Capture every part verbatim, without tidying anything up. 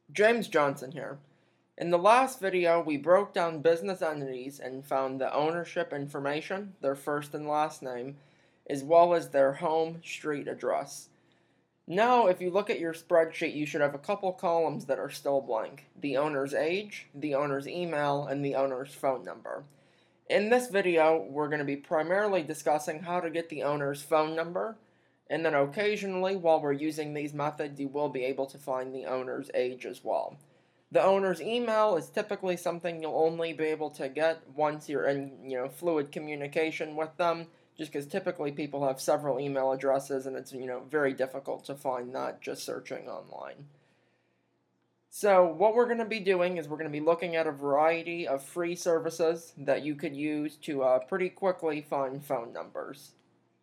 James Johnson here. In the last video, we broke down business entities and found the ownership information, their first and last name, as well as their home street address. Now, if you look at your spreadsheet, you should have a couple columns that are still blank: the owner's age, the owner's email, and the owner's phone number. In this video, we're going to be primarily discussing how to get the owner's phone number, and then occasionally, while we're using these methods, you will be able to find the owner's age as well. The owner's email is typically something you'll only be able to get once you're in, you know, fluid communication with them, just because typically people have several email addresses and it's, you know, very difficult to find that just searching online. So what we're going to be doing is we're going to be looking at a variety of free services that you could use to uh, pretty quickly find phone numbers.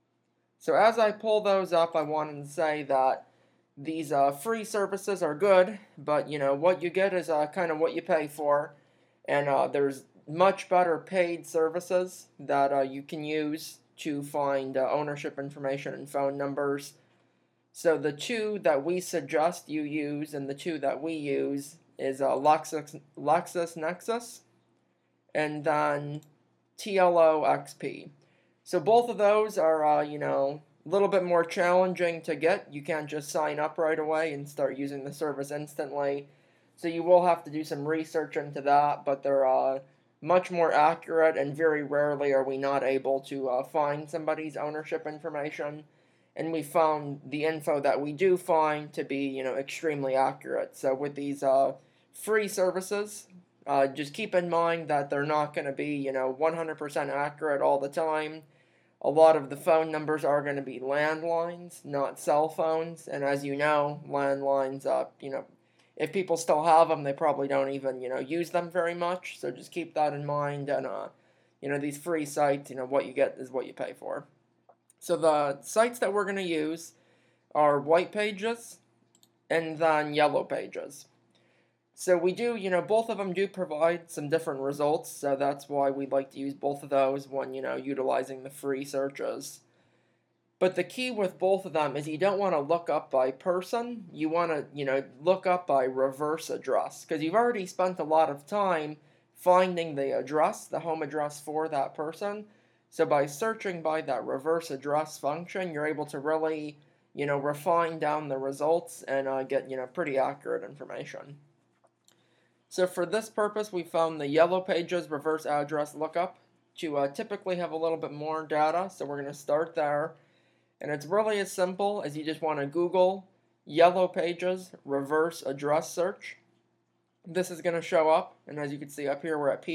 So as I pull those up, I wanted to say that these uh, free services are good, but you know what you get is uh, kind of what you pay for, and uh, there's much better paid services that uh, you can use to find uh, ownership information and phone numbers. So the two that we suggest you use and the two that we use is uh, Lexis, LexisNexis and then T L O X P. So both of those are, uh, you know, a little bit more challenging to get. You can't just sign up right away and start using the service instantly. So you will have to do some research into that, but they're uh, much more accurate, and very rarely are we not able to uh, find somebody's ownership information. And we found the info that we do find to be, you know, extremely accurate. So with these uh, free services, uh, just keep in mind that they're not going to be, you know, one hundred percent accurate all the time. A lot of the phone numbers are going to be landlines, not cell phones, and as you know, landlines, uh, you know, if people still have them, they probably don't even, you know, use them very much, so just keep that in mind, and, uh, you know, these free sites, you know, what you get is what you pay for. So the sites that we're going to use are White Pages and then Yellow Pages. So we do, you know, both of them do provide some different results, so that's why we like to use both of those when, you know, utilizing the free searches. But the key with both of them is you don't want to look up by person, you want to, you know, look up by reverse address, because you've already spent a lot of time finding the address, the home address for that person. So by searching by that reverse address function, you're able to really, you know, refine down the results and uh, get, you know, pretty accurate information. So for this purpose, we found the Yellow Pages reverse address lookup to uh, typically have a little bit more data, so we're going to start there. And it's really as simple as you just want to Google Yellow Pages reverse address search. This is going to show up, and as you can see up here, we're at P